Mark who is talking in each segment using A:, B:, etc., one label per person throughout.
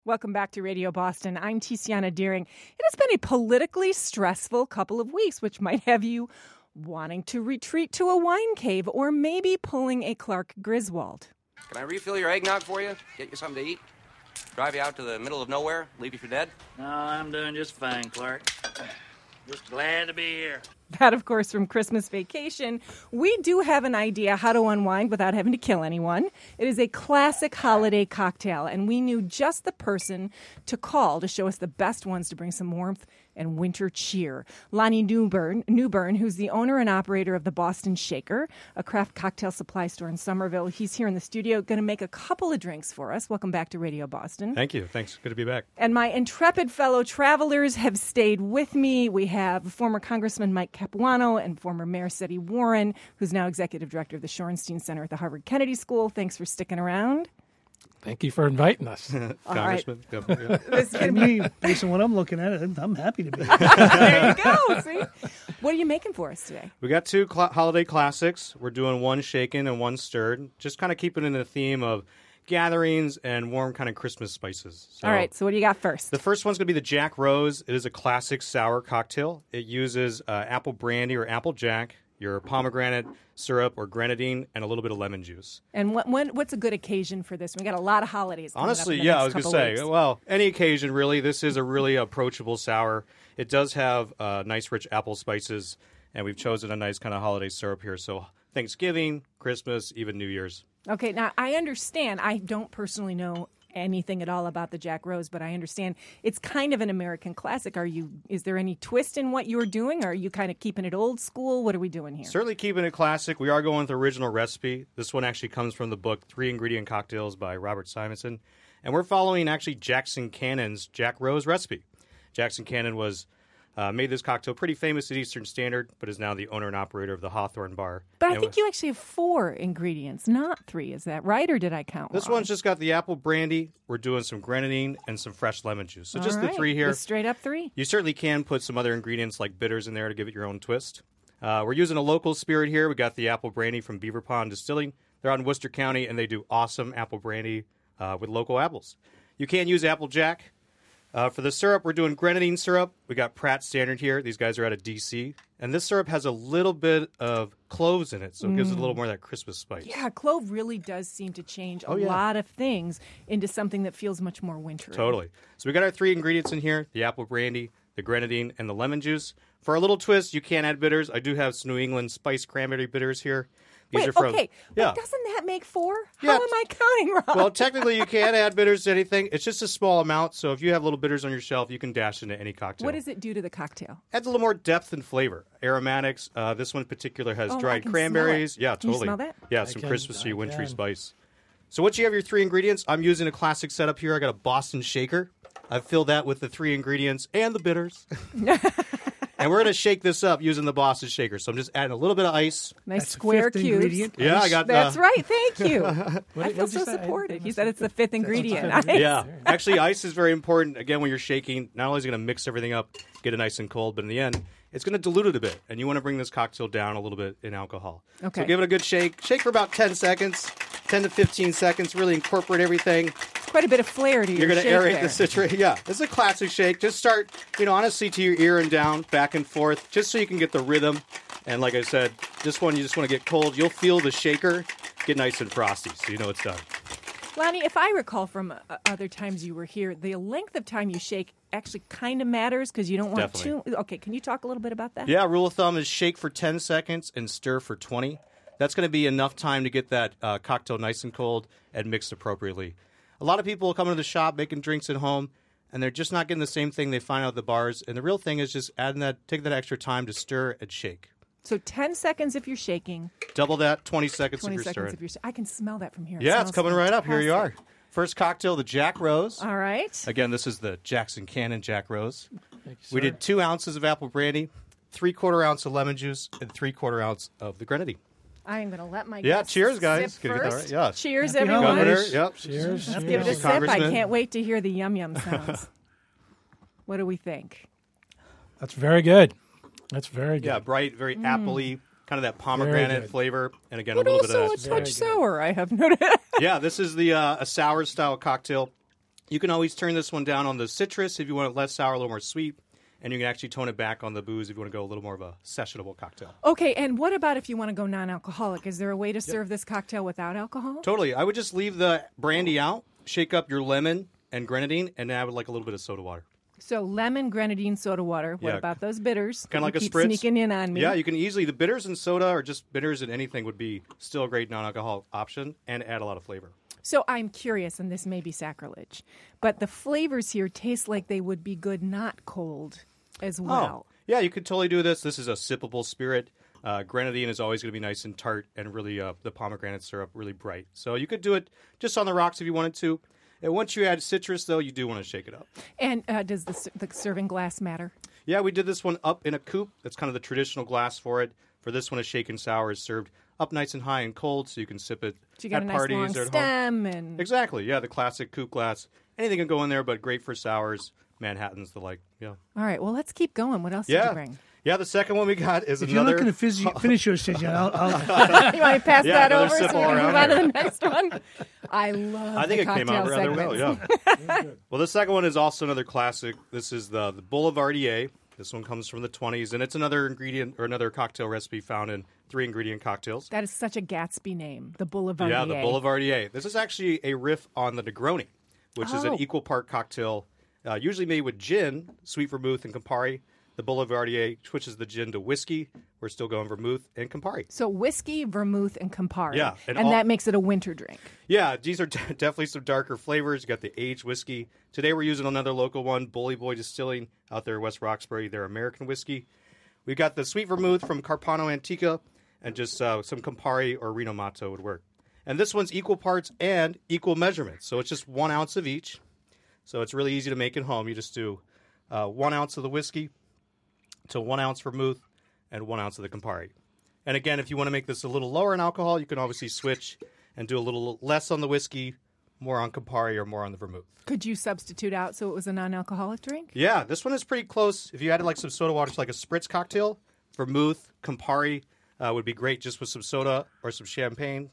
A: Welcome back to Radio Boston. I'm Tiziana Deering. It has been a politically stressful couple of weeks, which might have you wanting to retreat to a wine cave or maybe pulling a Clark Griswold.
B: Can I refill your eggnog for you? Get you something to eat? Drive you out to the middle of nowhere? Leave you for dead?
C: No, I'm doing just fine, Clark. Just glad to be here.
A: That, of course, from Christmas Vacation. We do have an idea how to unwind without having to kill anyone. It is a classic holiday cocktail, and we knew just the person to call to show us the best ones to bring some warmth and winter cheer. Lonnie Newbern, who's the owner and operator of the Boston Shaker, a craft cocktail supply store in Somerville. He's here in the studio, going to make a couple of drinks for us. Welcome back to Radio Boston.
D: Thank you. Thanks. Good to be back.
A: And my intrepid fellow travelers have stayed with me. We have former Congressman Mike Capuano and former Mayor Seti Warren, who's now executive director of the Shorenstein Center at the Harvard Kennedy School. Thanks for sticking around.
E: Thank you for inviting us.
D: Congressman.
A: Right.
F: Yep. Based on what I'm looking at, I'm happy to be here.
A: There you go. See? What are you making for us today?
D: We got two holiday classics. We're doing one shaken and one stirred. Just kind of keeping in the theme of gatherings and warm kind of Christmas spices. So
A: All right. So what do you got first?
D: the first one's going to be the Jack Rose. It is a classic sour cocktail. It uses apple brandy or apple jack, your pomegranate syrup or grenadine, and a little bit of lemon juice.
A: And what's a good occasion for this? We got a lot of holidays coming
D: Honestly,
A: up in the
D: yeah,
A: next
D: I was going to
A: couple
D: say,
A: weeks.
D: well, any occasion, really. This is a really approachable sour. It does have nice, rich apple spices, and we've chosen a nice kind of holiday syrup here. So Thanksgiving, Christmas, even New Year's.
A: Okay, now I understand. I don't personally know anything at all about the Jack Rose, but I understand it's kind of an American classic. Is there any twist in what you're doing, or are you kind of keeping it old school? What are we doing here?
D: Certainly keeping it classic. We are going with the original recipe. This one actually comes from the book 3-Ingredient Cocktails by Robert Simonson. And we're following actually Jackson Cannon's Jack Rose recipe. Jackson Cannon made this cocktail pretty famous at Eastern Standard, but is now the owner and operator of the Hawthorne Bar.
A: But I think you actually have 4 ingredients, not 3. Is that right, or did I count
D: This
A: wrong?
D: one's just got the apple brandy. We're doing some grenadine and some fresh lemon juice. So just
A: All
D: the
A: right.
D: 3 here.
A: The straight up 3?
D: You certainly can put some other ingredients like bitters in there to give it your own twist. We're using a local spirit here. We got the apple brandy from Beaver Pond Distilling. They're out in Worcester County, and they do awesome apple brandy with local apples. You can use apple jack. For the syrup, we're doing grenadine syrup. We got Pratt Standard here. These guys are out of D.C. And this syrup has a little bit of cloves in it, so it gives it a little more of that Christmas spice.
A: Yeah, clove really does seem to change a lot of things into something that feels much more wintry.
D: Totally. So we got our 3 ingredients in here, the apple brandy, the grenadine, and the lemon juice. For a little twist, you can add bitters. I do have some New England spiced cranberry bitters here. These
A: Wait,
D: are from,
A: okay.
D: Yeah.
A: But doesn't that make 4?
D: Yeah.
A: How am I counting wrong?
D: Well, technically, you can add bitters to anything. It's just a small amount, so if you have little bitters on your shelf, you can dash into any cocktail.
A: What does it do to the cocktail?
D: Adds a little more depth and flavor. Aromatics. This one in particular has
A: Oh, I
D: dried
A: can
D: cranberries.
A: smell it.
D: Yeah,
A: Can you
D: totally.
A: smell that?
D: Yeah,
E: I
D: some
E: can,
D: Christmassy,
E: I
D: wintry
E: can.
D: spice. So once you have your 3 ingredients, I'm using a classic setup here. I got a Boston Shaker. I've filled that with the 3 ingredients and the bitters. And we're going to shake this up using the Boston Shaker. So I'm just adding a little bit of ice.
A: Nice
F: That's the
A: square
F: 5th
A: cubes.
F: ingredient.
D: Yeah, I got
A: That's right. Thank you. I feel
E: what'd you
A: so
E: say?
A: supported. He said it's the 5th ingredient. Ice.
D: Yeah, actually, ice is very important. Again, when you're shaking, not only is it going to mix everything up, get it nice and cold, but in the end, it's going to dilute it a bit. And you want to bring this cocktail down a little bit in alcohol.
A: Okay.
D: So give it a good shake. Shake for about 10 seconds, 10 to 15 seconds. Really incorporate everything.
A: Quite a bit of flair to your
D: You're going to
A: shake
D: aerate
A: there.
D: the citrate. Yeah, this is a classic shake. Just start, honestly, to your ear and down, back and forth, just so you can get the rhythm. And like I said, this one you just want to get cold. You'll feel the shaker get nice and frosty, so you know it's done.
A: Lonnie, if I recall from other times you were here, the length of time you shake actually kind of matters because you don't want
D: Definitely.
A: too... Okay, can you talk a little bit about that?
D: Yeah, rule of thumb is shake for 10 seconds and stir for 20. That's going to be enough time to get that cocktail nice and cold and mixed appropriately. A lot of people come into the shop making drinks at home, and they're just not getting the same thing they find out at the bars. And the real thing is just taking that extra time to stir and shake.
A: So 10 seconds if you're shaking.
D: Double that, 20 seconds
A: 20
D: if you're
A: seconds
D: stirring.
A: if you're... I can smell that from here. It
D: Yeah, it's
A: smells
D: coming right up. Here you are.
A: fantastic.
D: First cocktail, the Jack Rose.
A: All right.
D: Again, this is the Jackson Cannon Jack Rose.
E: Thank you,
D: We
E: sir.
D: did 2 ounces of apple brandy, 3/4 ounce of lemon juice, and 3/4 ounce of the grenadine.
A: I am going to let my
D: Yeah,
A: guests
D: cheers, guys.
A: sip
D: Get it all
A: first.
D: right. Yeah.
A: Cheers,
F: Happy
A: everyone.
F: holidays.
D: Governor, yep.
E: Cheers.
A: Let's
E: Cheers.
A: give it a sip. I
D: Congressman.
A: can't wait to hear the yum-yum sounds. What do we think?
E: That's very good. That's very good.
D: Yeah, bright, very appley, kind of that pomegranate
E: good.
D: flavor, and again
A: But
D: a little bit
A: also
D: of
A: a
D: that.
A: touch
E: good.
A: sour, I have noticed.
D: Yeah, this is the a sour style cocktail. You can always turn this one down on the citrus if you want it less sour, a little more sweet. And you can actually tone it back on the booze if you want to go a little more of a sessionable cocktail.
A: Okay, and what about if you want to go non-alcoholic? Is there a way to serve this cocktail without alcohol?
D: Totally. I would just leave the brandy out, shake up your lemon and grenadine, and add like a little bit of soda water.
A: So lemon, grenadine, soda water. What
D: Yeah.
A: about those bitters?
D: Kind of like a
A: keep
D: spritz.
A: Sneaking in on me.
D: Yeah, you can easily, the bitters and soda or just bitters and anything would be still a great non-alcoholic option and add a lot of flavor.
A: So I'm curious, and this may be sacrilege, but the flavors here taste like they would be good not cold as well.
D: Oh, yeah, you could totally do this. This is a sippable spirit. Grenadine is always going to be nice and tart and really the pomegranate syrup really bright. So you could do it just on the rocks if you wanted to. And once you add citrus, though, you do want to shake it up.
A: And does the serving glass matter?
D: Yeah, we did this one up in a coupe. That's kind of the traditional glass for it. For this one, a shaken sour is served up nice and high and cold, so you can sip it
A: So you got
D: at
A: a nice
D: parties
A: long
D: or at home.
A: stem and
D: Exactly, yeah, the classic coupe glass. Anything can go in there, but great for sours, Manhattans, the like. Yeah.
A: all right. Well, let's keep going. What else did you
D: Yeah.
A: bring?
D: Yeah, the second one we got is
F: If you're
D: another.
F: not going to finish yours, Sid, I'll
A: You want to pass
D: Yeah,
A: that
D: another
A: over so we
D: sip
A: can
D: all
A: move
D: around
A: on to
D: here.
A: the next one? I love
D: I think
A: the
D: it came out
A: cocktail
D: rather well,
A: segments.
D: yeah. Well, the second one is also another classic. This is the Boulevardier. This one comes from the 20s, and it's another ingredient or another cocktail recipe found in 3-ingredient cocktails.
A: That is such a Gatsby name, the Boulevardier.
D: Yeah, the Boulevardier. This is actually a riff on the Negroni, which is an
A: Oh.
D: equal part cocktail, usually made with gin, sweet vermouth, and Campari. The Boulevardier switches the gin to whiskey. We're still going vermouth and Campari.
A: So whiskey, vermouth, and Campari.
D: Yeah, and
A: and
D: all-
A: that makes it a winter drink.
D: Yeah, these are definitely some darker flavors. You got the aged whiskey. Today we're using another local one, Bully Boy Distilling out there in West Roxbury. They're American whiskey. We've got the sweet vermouth from Carpano Antica, and just some Campari or Reno Mato would work. And this one's equal parts and equal measurements. So it's just 1 ounce of each. So it's really easy to make at home. You just do 1 ounce of the whiskey to 1 ounce vermouth and 1 ounce of the Campari. And again, if you want to make this a little lower in alcohol, you can obviously switch and do a little less on the whiskey, more on Campari, or more on the vermouth.
A: Could you substitute out so it was a non-alcoholic drink?
D: Yeah, this one is pretty close. If you added like some soda water to like a spritz cocktail, vermouth, Campari would be great just with some soda or some champagne.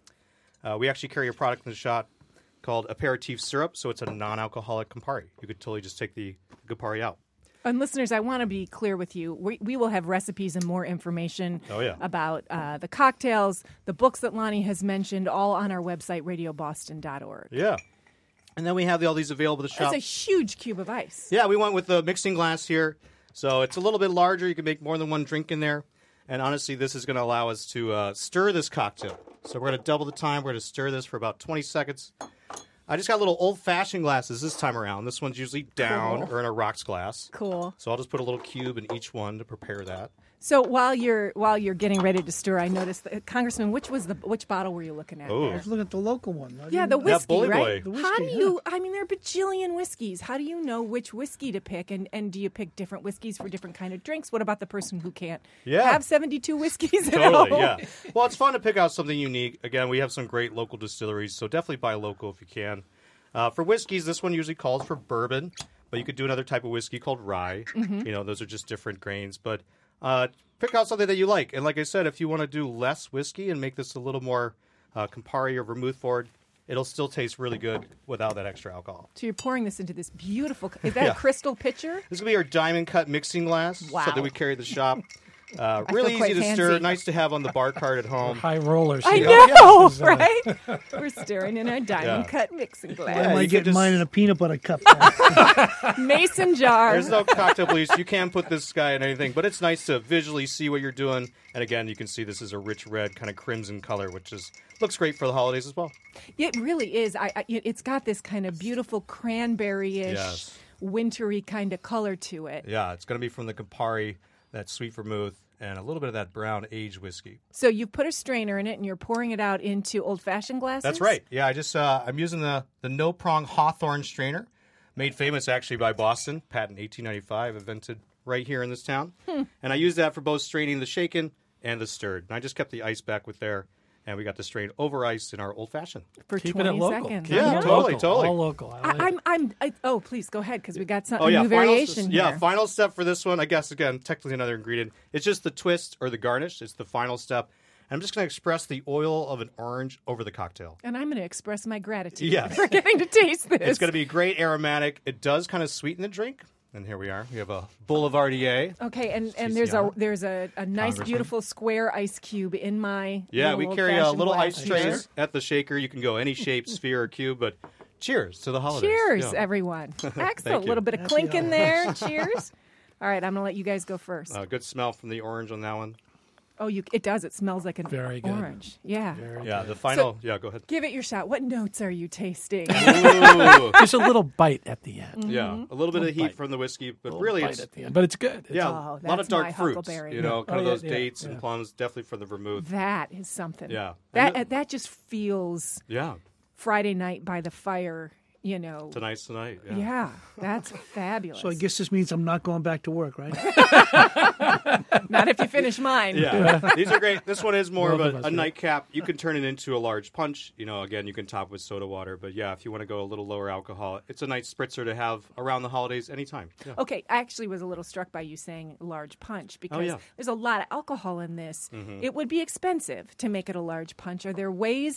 D: We actually carry a product in the shop called Aperitif Syrup, so it's a non-alcoholic Campari. You could totally just take the Campari out.
A: And listeners, I want to be clear with you. We will have recipes and more information about the cocktails, the books that Lonnie has mentioned, all on our website, radioboston.org.
D: Yeah. And then we have all these available at the shop.
A: That's a huge cube of ice.
D: Yeah, we went with the mixing glass here. So it's a little bit larger. You can make more than one drink in there. And honestly, this is going to allow us to stir this cocktail. So we're going to double the time. We're going to stir this for about 20 seconds. I just got little old-fashioned glasses this time around. This one's usually down or in a rocks glass.
A: Cool.
D: So I'll just put a little cube in each one to prepare that.
A: So while you're getting ready to stir, I noticed that, Congressman, which bottle were you looking at?
D: Oh.
A: there?
F: Let's look at the local one.
A: Yeah, the whiskey,
D: Bully
A: right?
D: Boy.
F: The
A: How do
F: whiskey,
A: you? I mean, there are bajillion whiskeys. How do you know which whiskey to pick? And do you pick different whiskeys for different kind of drinks? What about the person who can't have 72 whiskeys at
D: Totally,
A: home?
D: yeah. Well, it's fun to pick out something unique. Again, we have some great local distilleries, so definitely buy local if you can. For whiskeys, this one usually calls for bourbon, but you could do another type of whiskey called rye.
A: Mm-hmm.
D: You know, those are just different grains. But pick out something that you like. And like I said, if you want to do less whiskey and make this a little more Campari or vermouth forward, it'll still taste really good without that extra alcohol.
A: So you're pouring this into this beautiful. Is that a crystal pitcher?
D: This is going to be our diamond cut mixing glass.
A: Wow.
D: Something we carry at the shop.
A: feel
D: Really
A: quite
D: easy to stir.
A: fancy.
D: Nice to have on the bar cart at home.
E: High rollers.
A: I
E: here.
A: know,
E: This is,
A: right? We're stirring in our diamond
D: Yeah.
A: cut mixing
F: I
A: glass.
D: Yeah,
F: might
D: you
F: get
D: could just-
F: mine in a peanut butter cup.
A: Mason jar.
D: There's no cocktail police. You can put this guy in anything, but it's nice to visually see what you're doing. And again, you can see this is a rich red, kind of crimson color, which looks great for the holidays as well.
A: It really is. It's got this kind of beautiful cranberry-ish,
D: Yes.
A: wintry kind of color to it.
D: Yeah, it's going to be from the Campari, that sweet vermouth, and a little bit of that brown aged whiskey.
A: So you put a strainer in it, and you're pouring it out into old-fashioned glasses?
D: That's right. Yeah, I'm using the no prong Hawthorne strainer, made famous actually by Boston, patent 1895, invented right here in this town. And I use that for both straining the shaken and the stirred. And I just kept the ice back with there, and we got the strain over ice in our old fashioned.
A: For
E: Keeping
A: 20
E: it local.
A: seconds.
E: Keeping
D: Yeah,
E: it
D: totally,
E: local.
D: totally.
E: All local. I like it.
A: Please go ahead because we got a
D: Oh, yeah,
A: new variation here.
D: Yeah, final step for this one, I guess, again, technically another ingredient. It's just the twist or the garnish. It's the final step. I'm just going to express the oil of an orange over the cocktail.
A: And I'm going to express my gratitude
D: Yes.
A: for getting to taste this.
D: It's going to be great aromatic. It does kind of sweeten the drink. And here we are. We have a Boulevardier.
A: Okay, and
D: TCR.
A: there's a nice, beautiful square ice cube in my
D: Yeah, we
A: little
D: carry
A: old-fashioned
D: little
A: glass
D: ice
A: here.
D: trays at the shaker. You can go any shape, sphere, or cube, but cheers to the holidays.
A: Cheers,
D: Yeah.
A: everyone. Excellent. A
D: you.
A: little bit of clink in there. Cheers. All right, I'm going to let you guys go first.
D: Good smell from the orange on that one.
A: Oh, it does. It smells like an
G: Very good.
A: orange. Yeah.
D: Yeah, the final. yeah, go ahead.
A: Give it your shot. What notes are you tasting?
D: Ooh.
G: Just a little bite at the end.
D: Yeah, a little bit of heat
G: bite.
D: from the whiskey, but
G: Little
D: really
G: bite
D: it's
G: at the end. But it's good. It's
D: yeah,
A: Oh,
D: a lot
A: that's
D: of dark
A: my
D: fruits.
A: huckleberry.
D: You know, kind of
G: Oh,
D: those
G: yeah,
D: dates
G: yeah.
D: and plums, definitely from the vermouth.
A: That is something.
D: Yeah.
A: That just feels
D: Yeah,
A: Friday night by the fire, you know.
D: tonight's tonight. Yeah.
A: Yeah, that's fabulous.
F: So I guess this means I'm not going back to work, right?
A: Not if you finish mine.
D: Yeah, these are great. This one is more
G: Both
D: of
G: of
D: a
G: us, yeah.
D: nightcap. You can turn it into a large punch. You know, again, you can top with soda water. But yeah, if you want to go a little lower alcohol, it's a nice spritzer to have around the holidays anytime. Yeah.
A: Okay, I actually was a little struck by you saying large punch because
D: yeah.
A: there's a lot of alcohol in this. It would be expensive to make it a large punch. Are there ways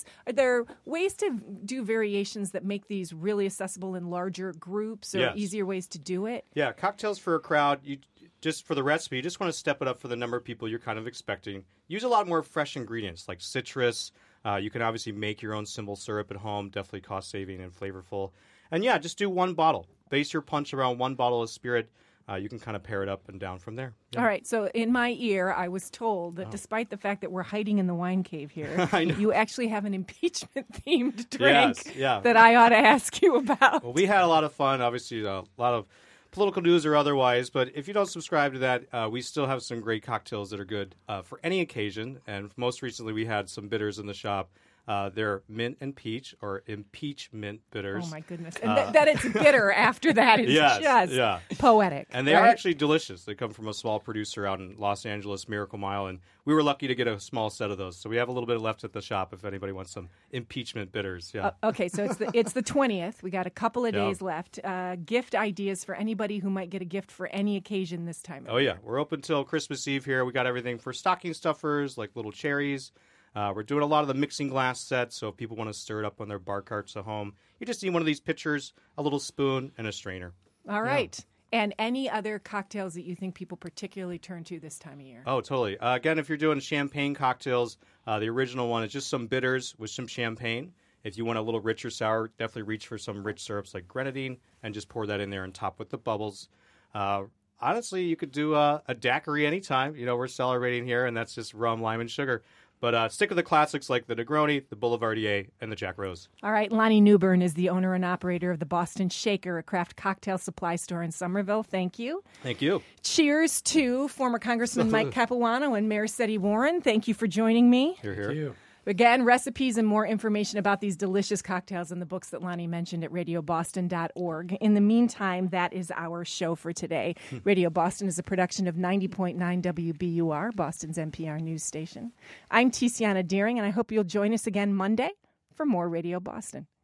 A: to do variations that make these really accessible in larger groups or
D: Yes.
A: easier ways to do it?
D: Yeah, cocktails for a crowd. You just for the recipe, you just want to step it up for the number of people you're kind of expecting. Use a lot more fresh ingredients like citrus. You can obviously make your own simple syrup at home. Definitely cost saving and flavorful. And yeah, just do one bottle. Base your punch around one bottle of spirit. You can kind of pair it up and down from there. Yeah.
A: All right, so in my ear, I was told that despite the fact that we're hiding in the wine cave here,
D: I know.
A: you actually have an impeachment-themed drink
D: Yes, yeah.
A: that I ought to ask you about.
D: Well, we had a lot of fun. Obviously, a lot of political news or otherwise. But if you don't subscribe to that, we still have some great cocktails that are good for any occasion. And most recently, we had some bitters in the shop. They're mint and peach, or impeachment bitters.
A: Oh, my goodness. And that it's bitter after that is
D: Yes,
A: just
D: yeah.
A: poetic.
D: And they are
A: right?
D: actually delicious. They come from a small producer out in Los Angeles, Miracle Mile, and we were lucky to get a small set of those. So we have a little bit left at the shop if anybody wants some impeachment bitters. Yeah.
A: Okay, so it's the 20th. We got a couple of
D: Yeah.
A: days left. Gift ideas for anybody who might get a gift for any occasion this time.
D: Oh, yeah. We're open till Christmas Eve here. We got everything for stocking stuffers, like little cherries. We're doing a lot of the mixing glass sets, so if people want to stir it up on their bar carts at home, you just need one of these pitchers, a little spoon, and a strainer.
A: All right. And any other cocktails that you think people particularly turn to this time of year?
D: Oh, totally. Again, if you're doing champagne cocktails, the original one is just some bitters with some champagne. If you want a little richer sour, definitely reach for some rich syrups like grenadine and just pour that in there and top with the bubbles. Honestly, you could do a daiquiri anytime. You know, we're celebrating here, and that's just rum, lime, and sugar. But stick with the classics like the Negroni, the Boulevardier, and the Jack Rose.
A: All right, Lonnie Newbern is the owner and operator of the Boston Shaker, a craft cocktail supply store in Somerville. Thank you.
D: Thank you.
A: Cheers to former Congressman Mike Capuano and Mayor Seti Warren. Thank you for joining me.
D: Here, here.
G: Thank you.
A: Again, recipes and more information about these delicious cocktails in the books that Lonnie mentioned at radioboston.org. In the meantime, that is our show for today. Radio Boston is a production of 90.9 WBUR, Boston's NPR news station. I'm Tiziana Deering, and I hope you'll join us again Monday for more Radio Boston.